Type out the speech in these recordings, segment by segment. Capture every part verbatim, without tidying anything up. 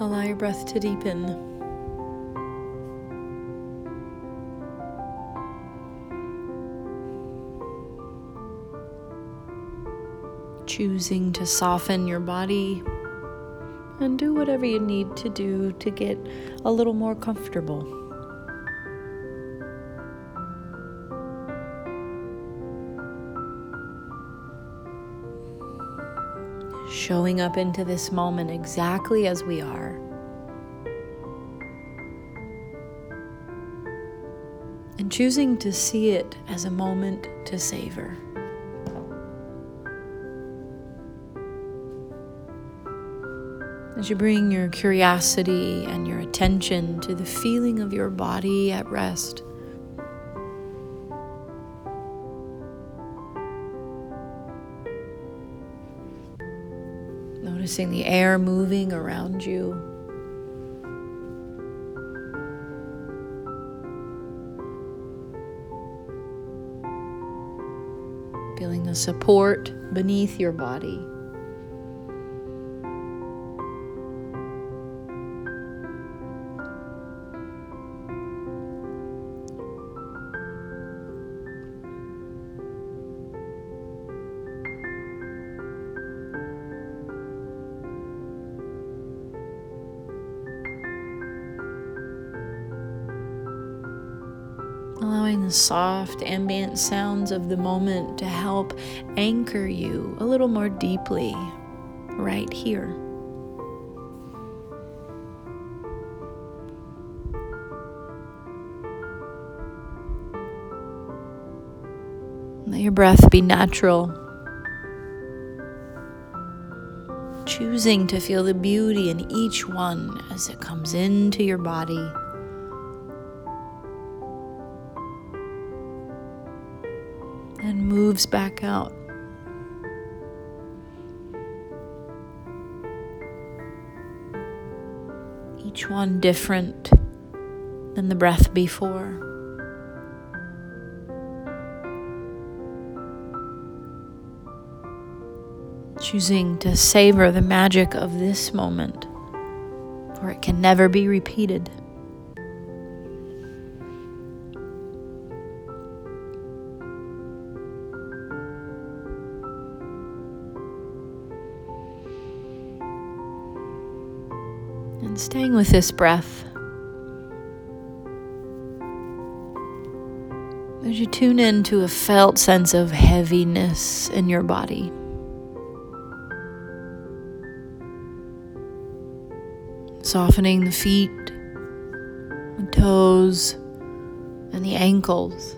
Allow your breath to deepen. Choosing to soften your body and do whatever you need to do to get a little more comfortable. Showing up into this moment exactly as we are. And choosing to see it as a moment to savor. As you bring your curiosity and your attention to the feeling of your body at rest. Noticing the air moving around you. Feeling the support beneath your body. Allowing the soft ambient sounds of the moment to help anchor you a little more deeply right here. Let your breath be natural. Choosing to feel the beauty in each one as it comes into your body. And moves back out. Each one different than the breath before. Choosing to savor the magic of this moment, for it can never be repeated. And staying with this breath, as you tune into a felt sense of heaviness in your body. Softening the feet, the toes, and the ankles.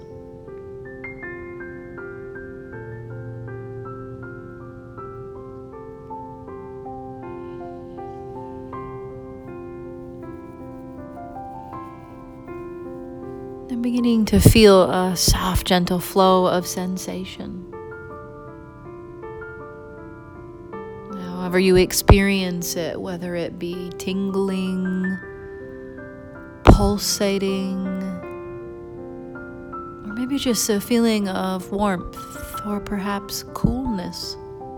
And beginning to feel a soft, gentle flow of sensation. However you experience it, whether it be tingling, pulsating, or maybe just a feeling of warmth or perhaps coolness.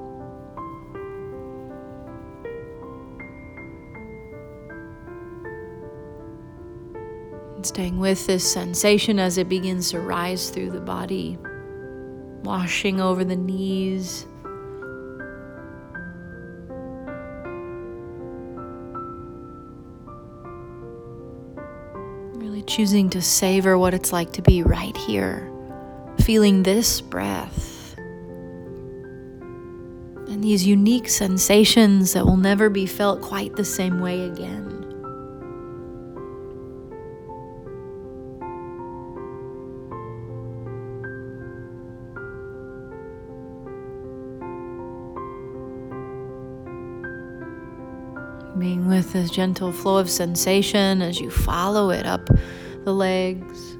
Staying with this sensation as it begins to rise through the body, washing over the knees, really choosing to savor what it's like to be right here, feeling this breath and these unique sensations that will never be felt quite the same way again. Being with this gentle flow of sensation as you follow it up the legs.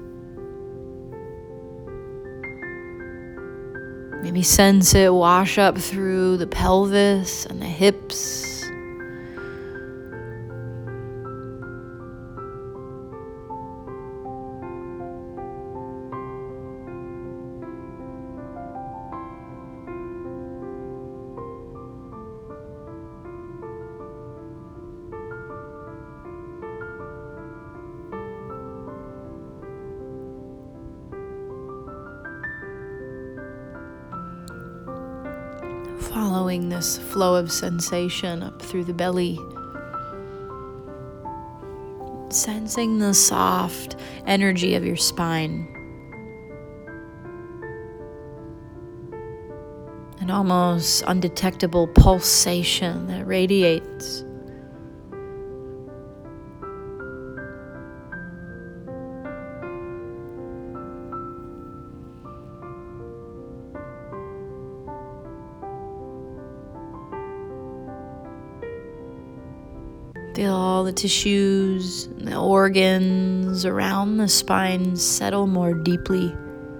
Maybe sense it wash up through the pelvis and the hips. Following this flow of sensation up through the belly. Sensing the soft energy of your spine. An almost undetectable pulsation that radiates. Feel all the tissues and the organs around the spine settle more deeply.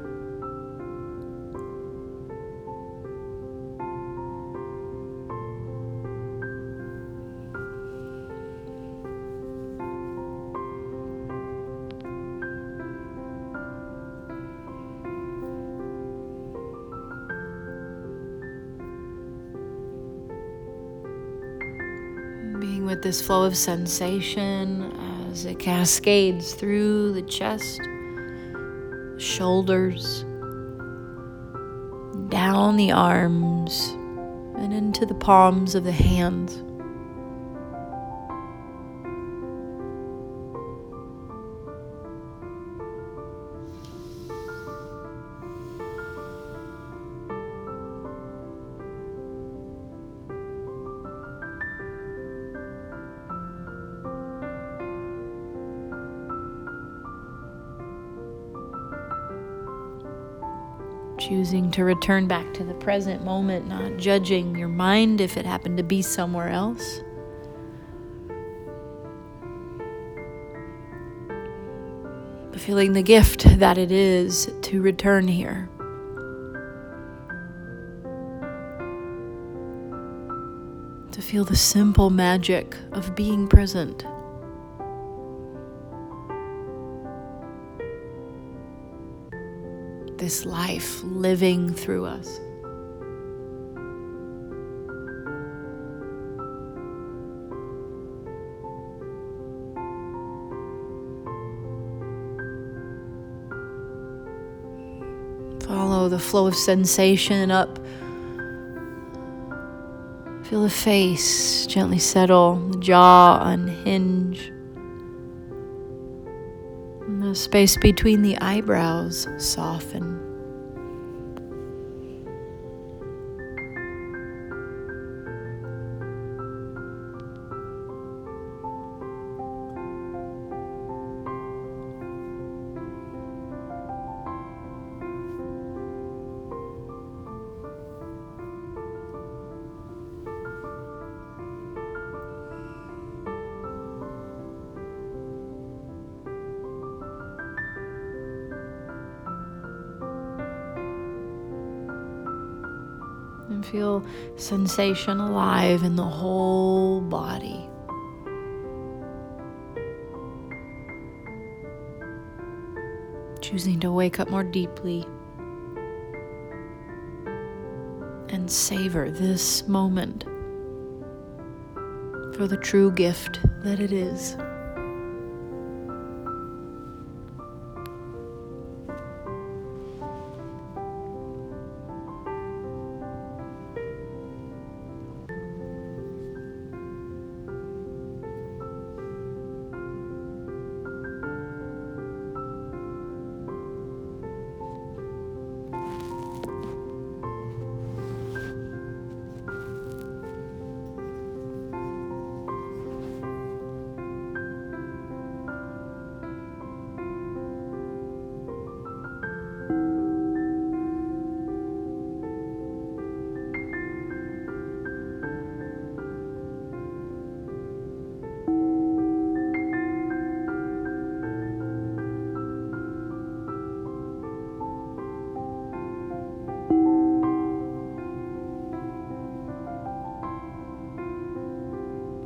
Being with this flow of sensation as it cascades through the chest, shoulders, down the arms, and into the palms of the hands. Choosing to return back to the present moment, not judging your mind if it happened to be somewhere else. But feeling the gift that it is to return here. To feel the simple magic of being present. This life living through us. Follow the flow of sensation up. Feel the face gently settle, the jaw unhinge. And the space between the eyebrows soften. And feel sensation alive in the whole body. Choosing to wake up more deeply and savor this moment for the true gift that it is.